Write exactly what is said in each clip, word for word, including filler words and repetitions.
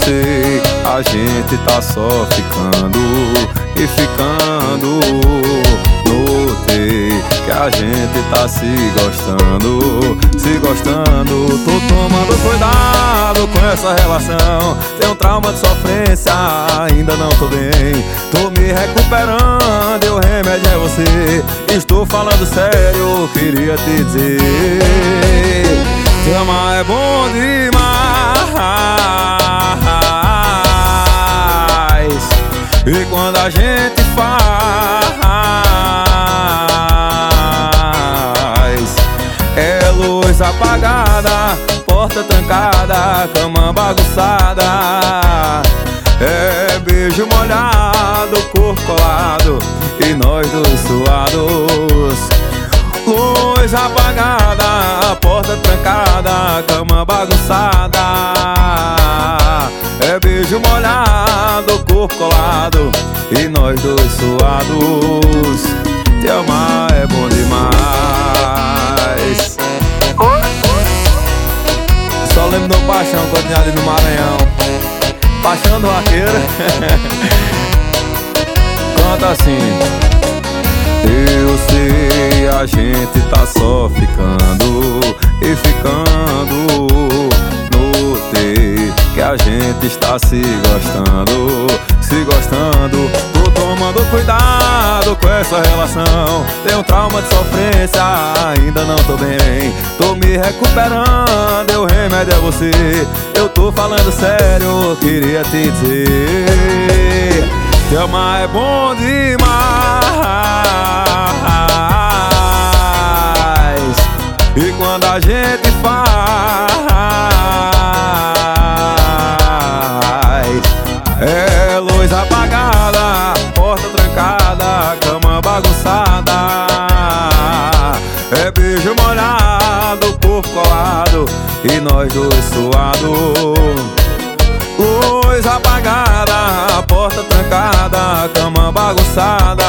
sei, a gente tá só ficando e ficando. Notei que a gente tá se gostando, se gostando. Tô tomando cuidado com essa relação. Tenho um trauma de sofrência, ainda não tô bem. Tô me recuperando e o remédio é você. Estou falando sério, queria te dizer: te amar é bom demais. E quando a gente faz, é luz apagada, porta trancada, cama bagunçada, é beijo molhado, corpo colado e nós dois suados. Luz apagada, porta trancada, cama bagunçada, é beijo molhado, corpo colado e nós dois suados. Te amar é bom demais. Só lembro do Paixão quando tinha ali no Maranhão. Paixão do Vaqueiro. Canta assim: eu sei, a gente tá só ficando e ficando. Notei que a gente está se gostando, se gostando. Tô tomando cuidado com essa relação. Tenho um trauma de sofrência, ainda não tô bem. Tô me recuperando e o remédio é você. Eu tô falando sério, queria te dizer: te amar é bom demais. E quando a gente faz, é luz apagada, porta trancada, cama bagunçada, é beijo molhado, corpo colado e nós dois suados. Luz apagada, porta trancada, cama bagunçada,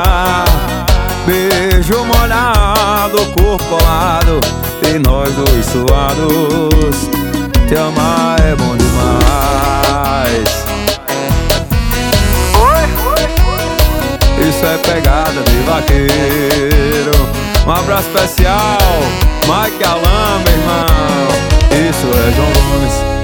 beijo molhado, corpo colado e nós dois suados. Te amar é bom demais. Isso é pegada de vaqueiro. Um abraço especial, Mike Alan, meu irmão. Isso é João Gomes.